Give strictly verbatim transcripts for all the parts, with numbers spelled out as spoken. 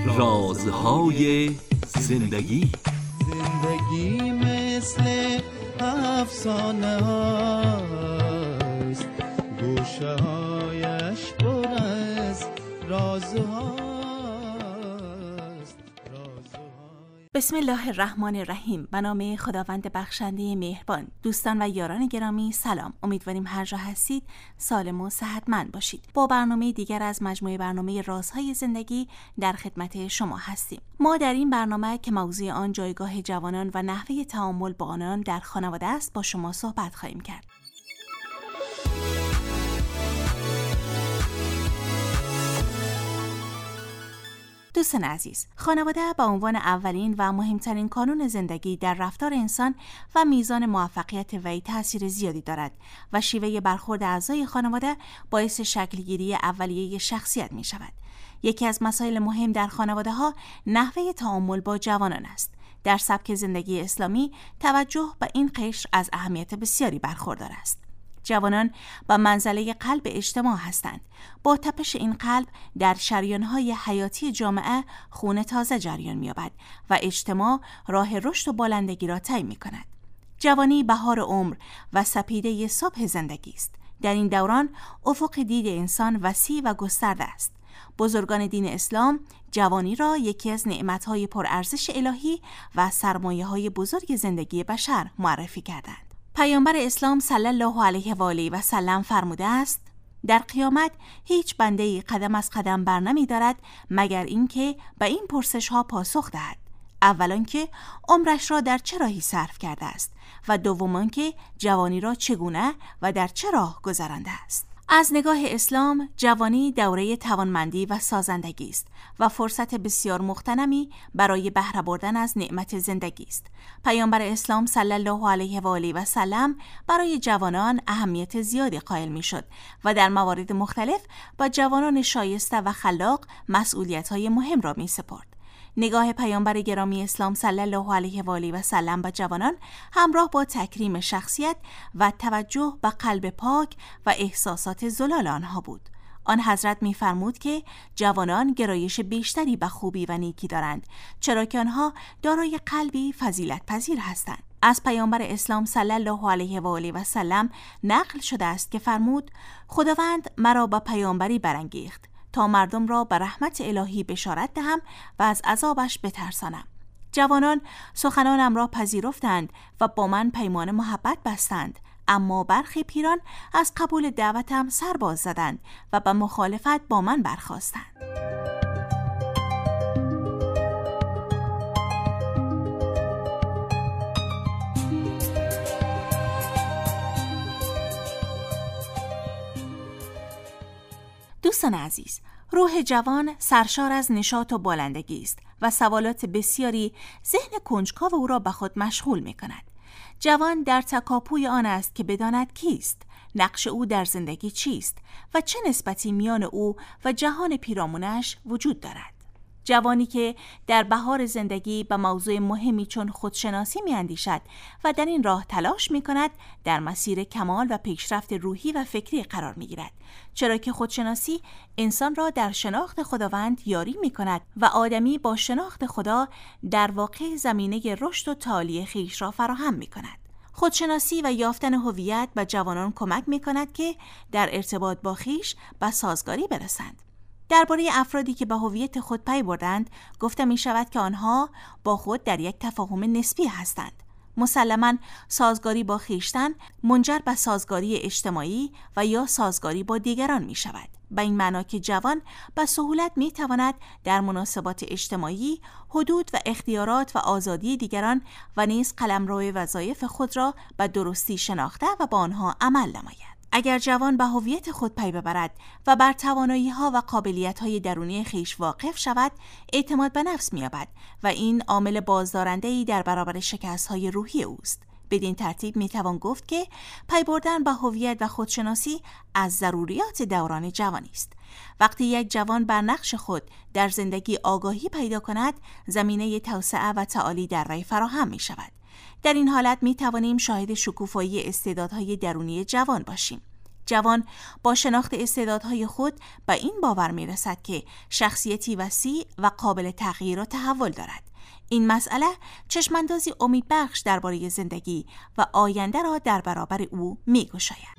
رازهای زندگی. زندگی مثل افسانه هاست، گوشه هایش پر از رازهاست. بسم الله الرحمن الرحیم. به نام خداوند بخشنده مهربان. دوستان و یاران گرامی سلام. امیدواریم هر جا هستید سالم و صحتمند باشید. با برنامه دیگر از مجموعه برنامه رازهای زندگی در خدمت شما هستیم. ما در این برنامه که موضوع آن جایگاه جوانان و نحوه تعامل با آنان در خانواده است با شما صحبت خواهیم کرد. دوستان عزیز، خانواده به عنوان اولین و مهمترین کانون زندگی در رفتار انسان و میزان موفقیت وی تأثیر زیادی دارد و شیوه برخورد اعضای خانواده باعث شکلگیری اولیه شخصیت می شود. یکی از مسائل مهم در خانواده ها نحوه تعامل با جوانان است. در سبک زندگی اسلامی توجه به این قشر از اهمیت بسیاری برخوردار است. جوانان با منزله قلب اجتماع هستند. با تپش این قلب در شریان‌های حیاتی جامعه خون تازه جریان می‌یابد و اجتماع راه رشد و بالندگی را طی می‌کند. جوانی بهار عمر و سپیده صبح زندگی است. در این دوران افق دید انسان وسیع و گسترده است. بزرگان دین اسلام جوانی را یکی از نعمت‌های پرارزش الهی و سرمایه‌های بزرگ زندگی بشر معرفی کردند. پیامبر اسلام صلی الله علیه و آله و سلم فرموده است: در قیامت هیچ بنده‌ای قدم از قدم بر نمی دارد مگر اینکه به این پرسش ها پاسخ دهد. اولا که عمرش را در چه راهی صرف کرده است و دوما که جوانی را چگونه و در چه راه گذرانده است. از نگاه اسلام جوانی دوره توانمندی و سازندگی است و فرصت بسیار مغتنمی برای بهره بردن از نعمت زندگی است. پیامبر اسلام صلی الله علیه و آله و سلم برای جوانان اهمیت زیادی قائل می‌شد و در موارد مختلف با جوانان شایسته و خلاق مسئولیت‌های مهم را می‌سپرد. نگاه پیامبر گرامی اسلام صلی الله علیه و آله و سلم به جوانان همراه با تکریم شخصیت و توجه به قلب پاک و احساسات زلال آنها بود. آن حضرت می‌فرمود که جوانان گرایش بیشتری به خوبی و نیکی دارند، چرا که آنها دارای قلبی فضیلت پذیر هستند. از پیامبر اسلام صلی الله علیه و آله و سلم نقل شده است که فرمود: خداوند مرا به پیامبری برانگیخت تا مردم را به رحمت الهی بشارت دهم و از عذابش بترسانم. جوانان سخنانم را پذیرفتند و با من پیمان محبت بستند، اما برخی پیران از قبول دعوتم سر باز زدند و به مخالفت با من برخاستند. دوستان عزیز، روح جوان سرشار از نشاط و بالندگی است و سوالات بسیاری ذهن کنجکاو او را به خود مشغول می کند. جوان در تکاپوی آن است که بداند کیست، نقش او در زندگی چیست و چه نسبتی میان او و جهان پیرامونش وجود دارد. جوانی که در بهار زندگی به موضوع مهمی چون خودشناسی می اندیشد و در این راه تلاش می کند در مسیر کمال و پیشرفت روحی و فکری قرار می گیرد، چرا که خودشناسی انسان را در شناخت خداوند یاری می کند و آدمی با شناخت خدا در واقع زمینه رشد و تعالی خویش را فراهم می کند. خودشناسی و یافتن هویت به جوانان کمک می کند که در ارتباط با خویش به سازگاری برسند. درباره افرادی که به هویت خود پی بردند گفته می شود که آنها با خود در یک تفاهم نسبی هستند. مسلماً سازگاری با خویشتن منجر به سازگاری اجتماعی و یا سازگاری با دیگران می شود. به این معنا که جوان به سهولت می تواند در مناسبات اجتماعی حدود و اختیارات و آزادی دیگران و نیز قلمرو وظایف خود را به درستی شناخته و با آنها عمل نماید. اگر جوان به هویت خود پی ببرد و بر توانایی‌ها و قابلیت‌های درونی خویش واقف شود، اعتماد به نفس می‌یابد و این عامل بازدارنده‌ای در برابر شکست‌های روحی اوست. بدین ترتیب می‌توان گفت که پی بردن به هویت و خودشناسی از ضروریات دوران جوانی است. وقتی یک جوان بر نقش خود در زندگی آگاهی پیدا کند، زمینه توسعه و تعالی در وی فراهم می‌شود. در این حالت می توانیم شاهد شکوفایی استعدادهای درونی جوان باشیم. جوان با شناخت استعدادهای خود به این باور می‌رسد که شخصیتی وسیع و قابل تغییر و تحول دارد. این مسئله چشماندازی امیدبخش درباره زندگی و آینده را در برابر او می‌گشاید.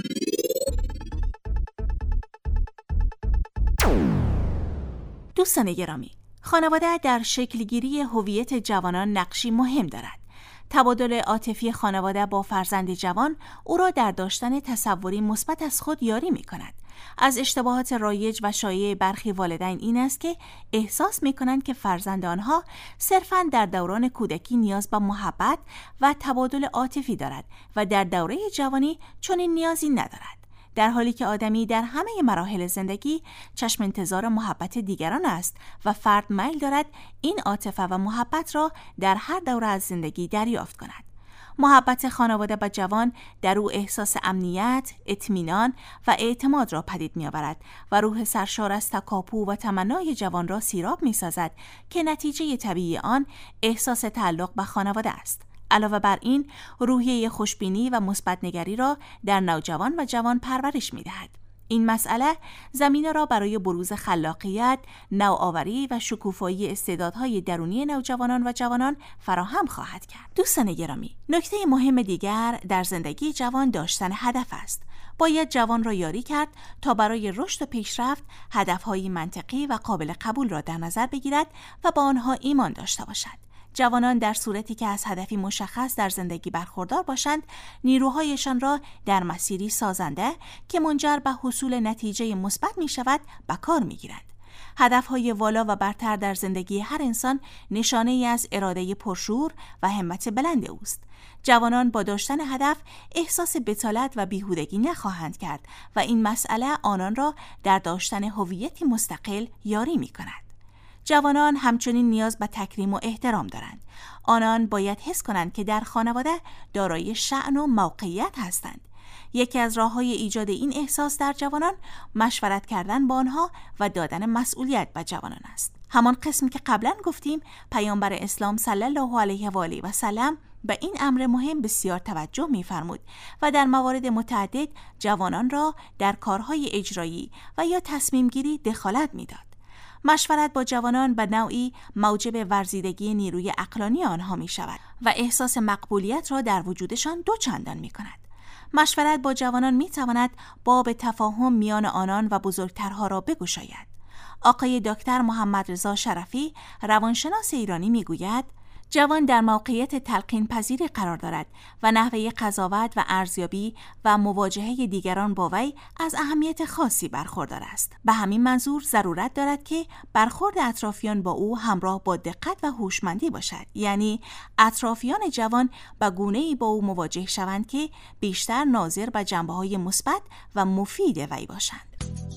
دوستان گرامی، خانواده در شکلگیری هویت جوانان نقشی مهم دارد. تبادل عاطفی خانواده با فرزند جوان او را در داشتن تصوری مثبت از خود یاری می کند. از اشتباهات رایج و شایع برخی والدین این است که احساس می کنند که فرزند آنها صرفاً در دوران کودکی نیاز به محبت و تبادل عاطفی دارد و در دوره جوانی چنین نیازی ندارد، در حالی که آدمی در همه مراحل زندگی چشم انتظار محبت دیگران است و فرد میل دارد این عاطفه و محبت را در هر دوره از زندگی دریافت کند. محبت خانواده به جوان در او احساس امنیت، اطمینان و اعتماد را پدید می‌آورد و روح سرشار از تکاپو و تمنای جوان را سیراب می‌سازد که نتیجه طبیعی آن احساس تعلق به خانواده است. علاوه بر این، روحیه خوشبینی و مثبت‌نگری را در نوجوان و جوان پرورش می‌دهد. این مسئله زمینه را برای بروز خلاقیت، نوآوری و شکوفایی استعدادهای درونی نوجوانان و جوانان فراهم خواهد کرد. دوستان گرامی، نکته مهم دیگر در زندگی جوان داشتن هدف است. باید جوان را یاری کرد تا برای رشد و پیشرفت هدفهای منطقی و قابل قبول را در نظر بگیرد و با آنها ایمان داشته باشد. جوانان در صورتی که از هدفی مشخص در زندگی برخوردار باشند، نیروهایشان را در مسیری سازنده که منجر به حصول نتیجه مثبت می شود به کار می گیرند. هدفهای والا و برتر در زندگی هر انسان نشانه ای از اراده پرشور و همت بلند اوست. جوانان با داشتن هدف احساس بتالت و بیهودگی نخواهند کرد و این مسئله آنان را در داشتن هویتی مستقل یاری می کند. جوانان همچنین نیاز به تکریم و احترام دارند. آنان باید حس کنند که در خانواده دارای شأن و موقعیت هستند. یکی از راه‌های ایجاد این احساس در جوانان مشورت کردن با آنها و دادن مسئولیت به جوانان است. همان قسمی که قبلا گفتیم، پیامبر اسلام صلی الله علیه و آله و سلم به این امر مهم بسیار توجه می‌فرمود و در موارد متعدد جوانان را در کارهای اجرایی و یا تصمیم گیری دخالت می‌داد. مشورت با جوانان به نوعی موجب ورزیدگی نیروی عقلانی آنها می شود و احساس مقبولیت را در وجودشان دو چندان می کند. مشورت با جوانان می تواند باب تفاهم میان آنان و بزرگترها را بگشاید. آقای دکتر محمد رضا شرفی، روانشناس ایرانی، می گوید جوان در موقعیت تلقین پذیری قرار دارد و نحوه قضاوت و ارزیابی و مواجهه دیگران با وی از اهمیت خاصی برخوردار است. به همین منظور ضرورت دارد که برخورد اطرافیان با او همراه با دقت و هوشمندی باشد، یعنی اطرافیان جوان به گونه‌ای با او مواجه شوند که بیشتر ناظر به جنبه‌های مثبت و مفید وی باشند.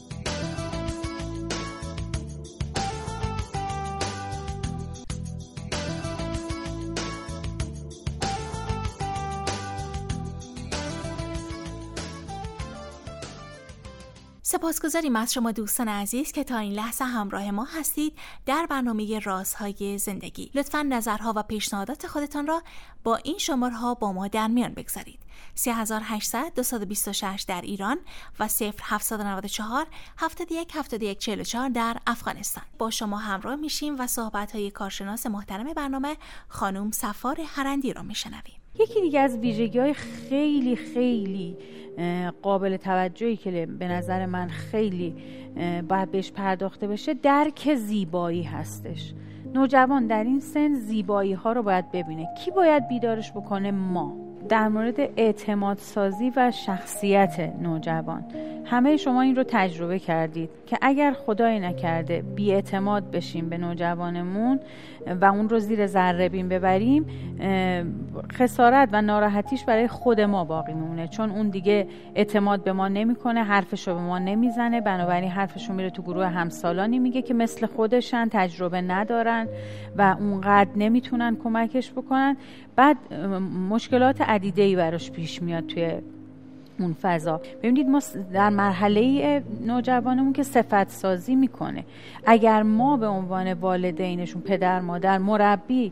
سپاسگزاریم از شما دوستان عزیز که تا این لحظه همراه ما هستید در برنامه رازهای زندگی. لطفاً نظرها و پیشنهادات خودتان را با این شماره‌ها با ما در میان بگذارید. سه هزار و هشتصد دویست و بیست و شش در ایران و صفر هفتصد و نود و چهار هفتاد و یک هفتاد و یک چهل و چهار در افغانستان. با شما همراه میشیم و صحبت‌های کارشناس محترم برنامه خانم صفار هرندی را میشنویم. یکی دیگه از ویژگی‌های خیلی خیلی قابل توجهی که به نظر من خیلی باید بهش پرداخته بشه درک زیبایی هستش. نوجوان در این سن زیبایی ها رو باید ببینه. کی باید بیدارش بکنه؟ ما. در مورد اعتماد سازی و شخصیت نوجوان، همه شما این رو تجربه کردید که اگر خدای نکرده بی‌اعتماد بشیم به نوجوانمون و اون رو زیر ذره بین ببریم، خسارت و ناراحتیش برای خود ما باقی میمونه، چون اون دیگه اعتماد به ما نمیکنه، حرفش رو به ما نمیزنه، بنابراین حرفش رو میره تو گروه همسالانی میگه که مثل خودشن، تجربه ندارن و اونقدر نمیتونن کمکش بکنن. بعد مشکلات عدیده‌ای براش پیش میاد توی اون فضا. ببینید ما در مرحله نوجوانمون که صفت سازی میکنه، اگر ما به عنوان والدینشون، پدر، مادر، مربی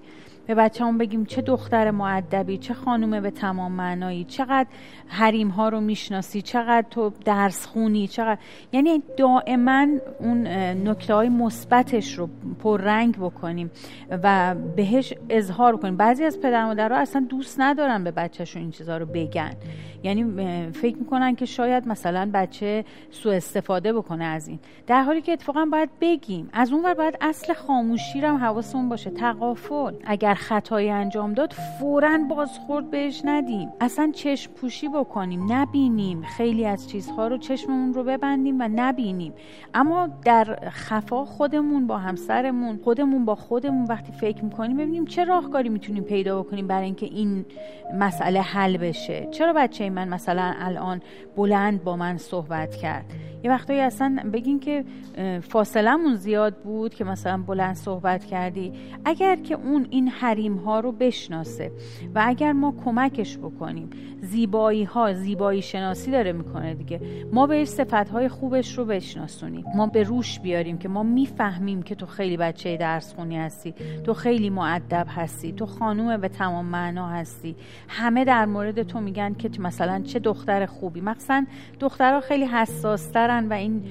به بچه‌مون بگیم چه دختر مؤدبی، چه خانومه به تمام معنایی، چقدر حریم ها رو میشناسی، چقدر تو درس خونی، چقدر، یعنی دائما اون نکته های مثبتش رو پررنگ بکنیم و بهش اظهار کنیم. بعضی از پدر مادرها اصلا دوست ندارن به بچه‌شون این چیزا رو بگن، یعنی فکر میکنن که شاید مثلا بچه سوء استفاده بکنه از این، در حالی که اتفاقا باید بگیم. از اون ور باید اصل خاموشی رو هم حواسمون باشه، تغافل. اگر خطایی انجام داد فوراً بازخورد بهش ندیم، اصلا چشم پوشی بکنیم، نبینیم، خیلی از چیزها رو چشممون رو ببندیم و نبینیم، اما در خفا خودمون با همسرمون، خودمون با خودمون وقتی فکر میکنیم ببینیم چه راهکاری میتونیم پیدا بکنیم برای اینکه این مسئله حل بشه. چرا بچه من مثلا الان بلند با من صحبت کرد؟ یه وقتایی اصلا بگین که فاصلمون زیاد بود که مثلا بلند صحبت کردی. اگر که اون این حریم ها رو بشناسه و اگر ما کمکش بکنیم، زیبایی ها، زیبایی شناسی داره میکنه دیگه، ما به صفت های خوبش رو بشناسونیم، ما به روش بیاریم که ما میفهمیم که تو خیلی بچه درس خونی هستی، تو خیلی مؤدب هستی، تو خانوم به تمام معنا هستی، همه در مورد تو میگن که مثلا چه دختر خوبی. مثلا دخترها خیلی حساس ترن و این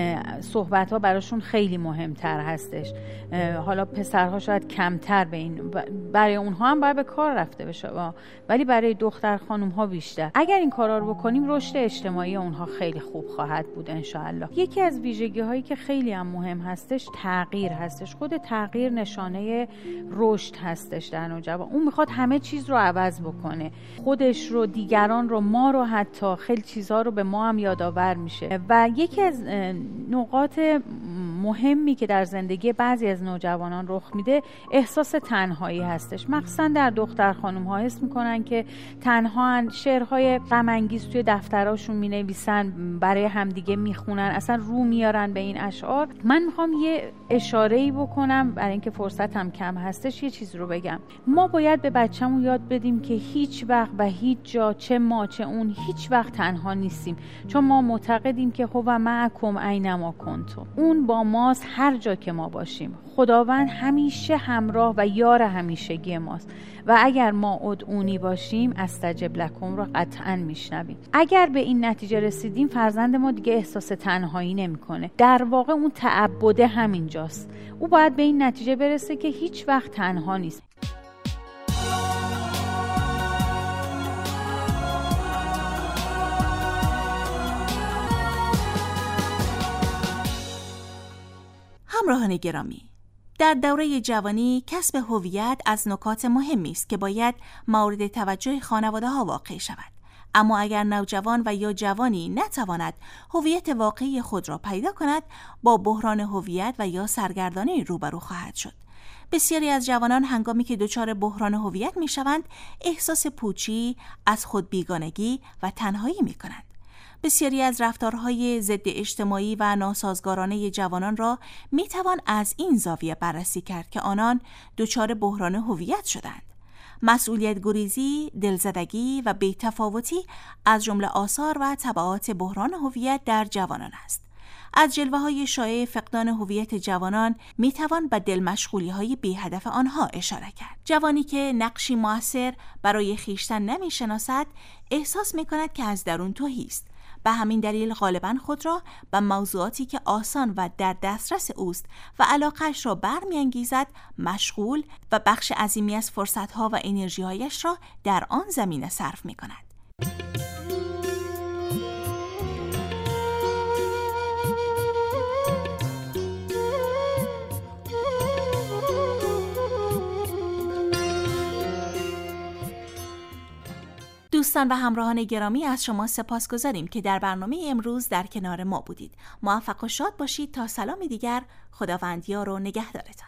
صحبت ها براشون خیلی مهمتر هستش، حالا پسرها شاید کمتر به این، برای اونها هم باید به کار رفته بشه، ولی برای دختر خانوم ها بیشتر. اگر این کارا رو بکنیم رشد اجتماعی اونها خیلی خوب خواهد بود انشاءالله. یکی از ویژگی هایی که خیلی هم مهم هستش تغییر هستش. خود تغییر نشانه رشد هستش در نوجوان. اون میخواد همه چیز رو عوض بکنه، خودش رو، دیگران رو، ما رو، حتی خیلی چیزها رو به ما هم یادآور میشه. و یکی از نقاط مهمی که در زندگی بعضی از نوجوانان رخ میده احساس تنهایی هستش. مخصوصا در دختر خانم ها حس میکنن که تنها هن، شعرهای غم انگیز توی دفتراشون مینویسن، برای همدیگه میخونن، اصلا رو میارن به این اشعار. من میخوام یه اشاره‌ای بکنم برای اینکه فرصتم کم هستش، یه چیز رو بگم. ما باید به بچه‌مون یاد بدیم که هیچ وقت و هیچ جا، چه ما چه اون، هیچ وقت تنها نیستیم، چون ما معتقدیم که هو معکم اینما کنتم، اون با ماست هر جا که ما باشیم. خداوند همیشه همراه و یار همیشگی ماست و اگر ما ادعونی باشیم استجب لکم رو قطعا میشنویم. اگر به این نتیجه رسیدیم فرزند ما دیگه احساس تنهایی نمیکنه. در واقع اون تعبده همینجاست، او باید به این نتیجه برسه که هیچ وقت تنها نیست. همراهان گرامی، در دوره جوانی کسب هویت از نکات مهمی است که باید مورد توجه خانواده ها واقع شود. اما اگر نوجوان و یا جوانی نتواند هویت واقعی خود را پیدا کند، با بحران هویت و یا سرگردانی روبرو خواهد شد. بسیاری از جوانان هنگامی که دچار بحران هویت می شوند، احساس پوچی، از خود بیگانگی و تنهایی می کنند. بسیاری از رفتارهای ضد اجتماعی و ناسازگارانه جوانان را می توان از این زاویه بررسی کرد که آنان دچار بحران هویت شدند. مسئولیت گریزی، دلزدگی و بی‌تفاوتی از جمله آثار و تبعات بحران هویت در جوانان است. از جلوه‌های شایع فقدان هویت جوانان می توان به دلمشغولی‌های بی هدف آنها اشاره کرد. جوانی که نقشی مؤثر برای خویشتن نمی‌شناسد، احساس می‌کند که از درون تهی است. به همین دلیل غالباً خود را به موضوعاتی که آسان و در دسترس اوست و علاقه‌اش را برمی‌انگیزد مشغول و بخش عظیمی از فرصت‌ها و انرژی‌هایش را در آن زمینه صرف می‌کند. دوستان و همراهان گرامی، از شما سپاسگزاریم که در برنامه امروز در کنار ما بودید. موفق و شاد باشید تا سلام دیگر. خداوند یار و نگهدارتان.